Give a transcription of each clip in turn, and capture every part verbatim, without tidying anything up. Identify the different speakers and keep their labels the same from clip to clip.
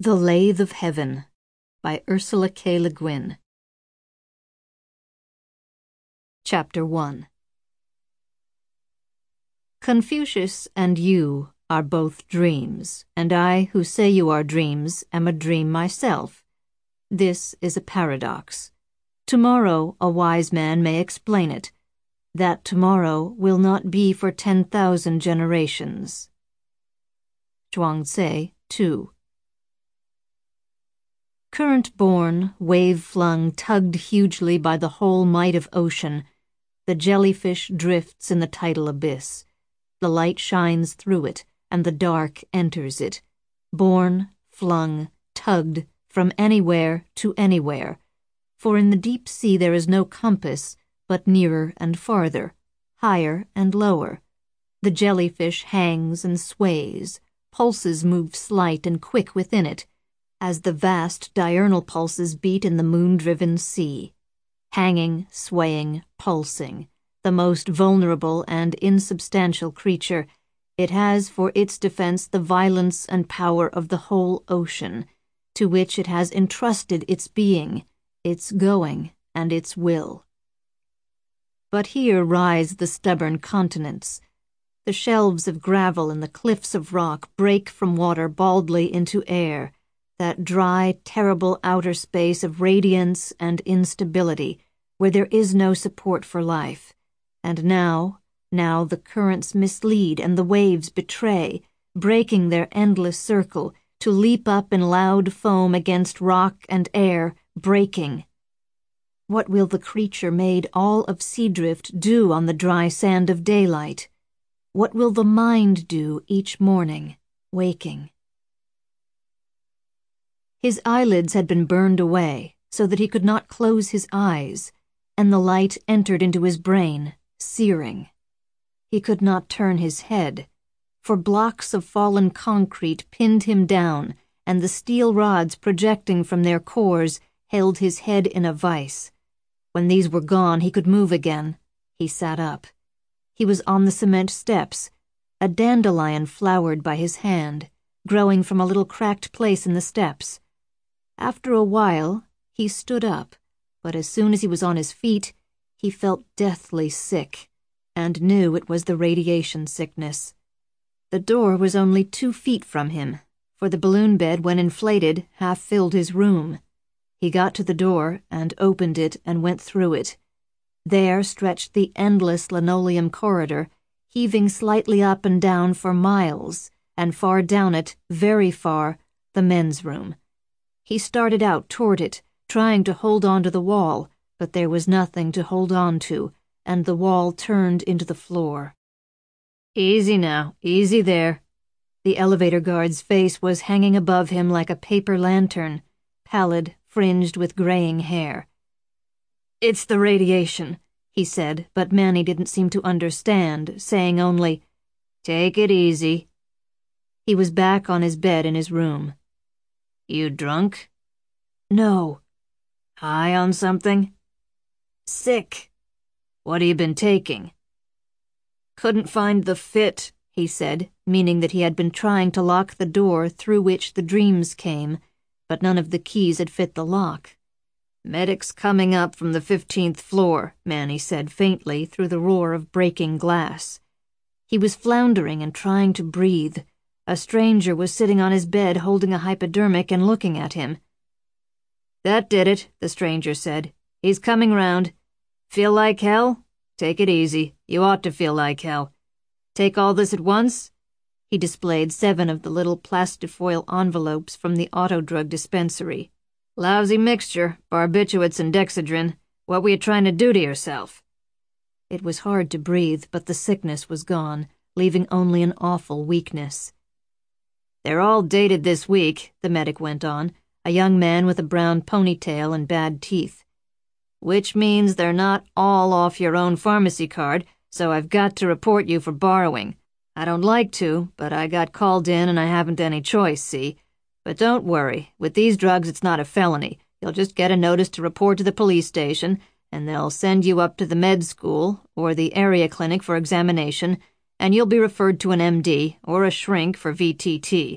Speaker 1: The Lathe of Heaven by Ursula K. Le Guin. Chapter one. Confucius and you are both dreams, and I, who say you are dreams, am a dream myself. This is a paradox. Tomorrow a wise man may explain it. That tomorrow will not be for ten thousand generations. Zhuangzi, two. Current-born, wave-flung, tugged hugely by the whole might of ocean, the jellyfish drifts in the tidal abyss. The light shines through it, and the dark enters it, borne, flung, tugged from anywhere to anywhere. For in the deep sea there is no compass, but nearer and farther, higher and lower. The jellyfish hangs and sways, pulses move slight and quick within it, as the vast diurnal pulses beat in the moon-driven sea. Hanging, swaying, pulsing, the most vulnerable and insubstantial creature, it has for its defense the violence and power of the whole ocean, to which it has entrusted its being, its going, and its will. But here rise the stubborn continents. The shelves of gravel and the cliffs of rock break from water baldly into air, that dry, terrible outer space of radiance and instability, where there is no support for life. And now, now the currents mislead and the waves betray, breaking their endless circle, to leap up in loud foam against rock and air, breaking. What will the creature made all of sea drift do on the dry sand of daylight? What will the mind do each morning, waking? His eyelids had been burned away, so that he could not close his eyes, and the light entered into his brain, searing. He could not turn his head, for blocks of fallen concrete pinned him down, and the steel rods projecting from their cores held his head in a vice. When these were gone, he could move again. He sat up. He was on the cement steps. A dandelion flowered by his hand, growing from a little cracked place in the steps. After a while, he stood up, but as soon as he was on his feet, he felt deathly sick, and knew it was the radiation sickness. The door was only two feet from him, for the balloon bed, when inflated, half filled his room. He got to the door and opened it and went through it. There stretched the endless linoleum corridor, heaving slightly up and down for miles, and far down it, very far, the men's room. He started out toward it, trying to hold on to the wall, but there was nothing to hold on to, and the wall turned into the floor. "Easy now, easy there." The elevator guard's face was hanging above him like a paper lantern, pallid, fringed with graying hair. "It's the radiation," he said, but Manny didn't seem to understand, saying only, "Take it easy." He was back on his bed in his room. "You drunk?" "No." "High on something?" "Sick." "What have you been taking?" "Couldn't find the fit," he said, meaning that he had been trying to lock the door through which the dreams came, but none of the keys had fit the lock. "Medic's coming up from the fifteenth floor," Manny said faintly through the roar of breaking glass. He was floundering and trying to breathe. A stranger was sitting on his bed holding a hypodermic and looking at him. "That did it," the stranger said. "He's coming round. Feel like hell? Take it easy. You ought to feel like hell. Take all this at once?" He displayed seven of the little plastifoil envelopes from the auto-drug dispensary. "Lousy mixture, barbiturates and dexedrine. What were you trying to do to yourself?" It was hard to breathe, but the sickness was gone, leaving only an awful weakness. "They're all dated this week," the medic went on, a young man with a brown ponytail and bad teeth. "Which means they're not all off your own pharmacy card, so I've got to report you for borrowing. I don't like to, but I got called in and I haven't any choice, see? But don't worry, with these drugs it's not a felony. You'll just get a notice to report to the police station, and they'll send you up to the med school or the area clinic for examination, and you'll be referred to an M D or a shrink for V T T,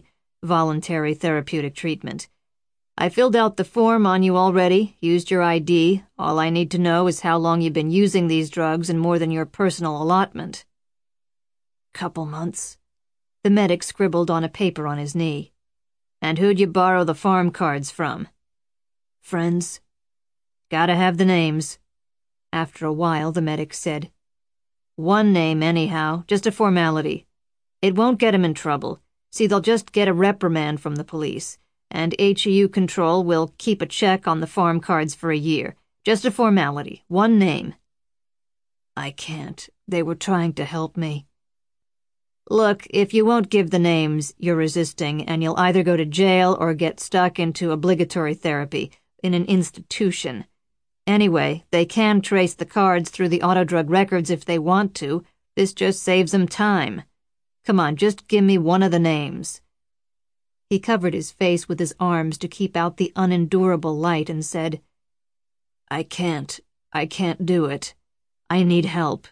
Speaker 1: voluntary therapeutic treatment. I filled out the form on you already, used your I D. All I need to know is how long you've been using these drugs and more than your personal allotment. Couple months. The medic scribbled on a paper on his knee. And who'd you borrow the farm cards from? Friends. Gotta have the names. After a while, the medic said, One name anyhow, just a formality. It won't get him in trouble. See, they'll just get a reprimand from the police. And H E U Control will keep a check on the farm cards for a year. Just a formality. One name. I can't. They were trying to help me. Look, if you won't give the names, you're resisting, and you'll either go to jail or get stuck into obligatory therapy in an institution. Anyway, they can trace the cards through the autodrug records if they want to. This just saves them time. Come on, just give me one of the names. He covered his face with his arms to keep out the unendurable light and said, I can't. I can't do it. I need help.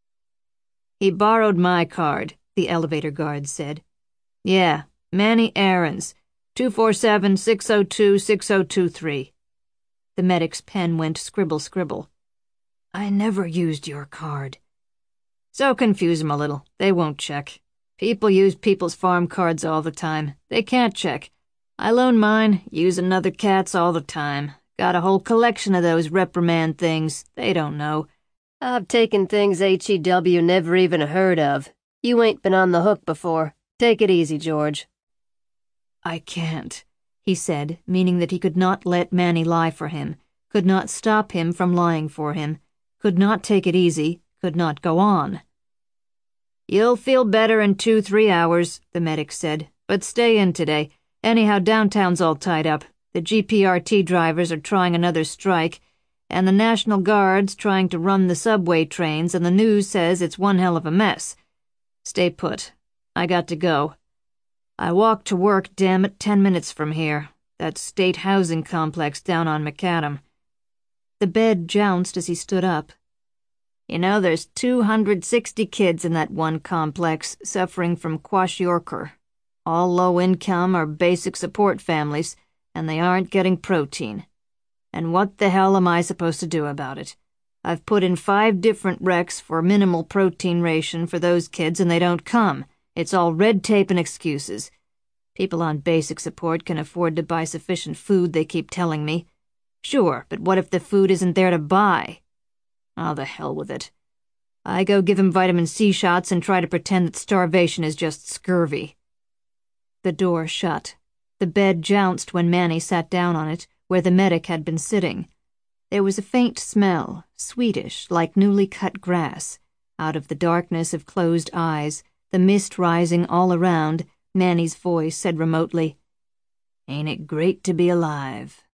Speaker 1: He borrowed my card, the elevator guard said. Yeah, Manny Aarons, two four seven, six oh two, six oh two three. The medic's pen went scribble scribble. I never used your card. So confuse them a little. They won't check. People use people's farm cards all the time. They can't check. I loan mine, use another cat's all the time. Got a whole collection of those reprimand things. They don't know. I've taken things H E W never even heard of. You ain't been on the hook before. Take it easy, George. I can't, he said, meaning that he could not let Manny lie for him, could not stop him from lying for him, could not take it easy, could not go on. You'll feel better in two, three hours, the medic said, but stay in today. Anyhow, downtown's all tied up. The G P R T drivers are trying another strike, and the National Guard's trying to run the subway trains, and the news says it's one hell of a mess. Stay put. I got to go. I walk to work, damn it, ten minutes from here. That state housing complex down on Macadam. The bed jounced as he stood up. You know, there's two hundred sixty kids in that one complex suffering from kwashiorkor. All low-income or basic support families, and they aren't getting protein. And what the hell am I supposed to do about it? I've put in five different recs for minimal protein ration for those kids and they don't come. It's all red tape and excuses. People on basic support can afford to buy sufficient food, they keep telling me. Sure, but what if the food isn't there to buy? Oh, the hell with it. I go give him vitamin C shots and try to pretend that starvation is just scurvy. The door shut. The bed jounced when Manny sat down on it, where the medic had been sitting. There was a faint smell, sweetish, like newly cut grass. Out of the darkness of closed eyes, the mist rising all around, Manny's voice said remotely, Ain't it great to be alive?